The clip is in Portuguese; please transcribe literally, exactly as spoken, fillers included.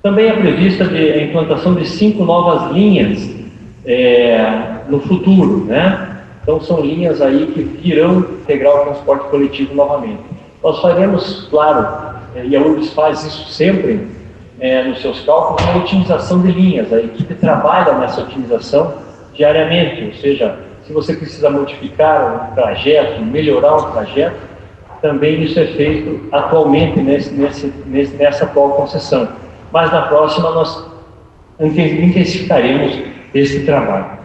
Também é prevista de, a implantação de cinco novas linhas é, no futuro, né? Então são linhas aí que virão integrar o transporte coletivo novamente. Nós faremos, claro, e a URBS faz isso sempre é, nos seus cálculos, uma otimização de linhas. A equipe trabalha nessa otimização diariamente, ou seja, se você precisa modificar um trajeto, melhorar um trajeto, também isso é feito atualmente nesse, nesse, nesse, nessa atual concessão. Mas na próxima nós intensificaremos esse trabalho.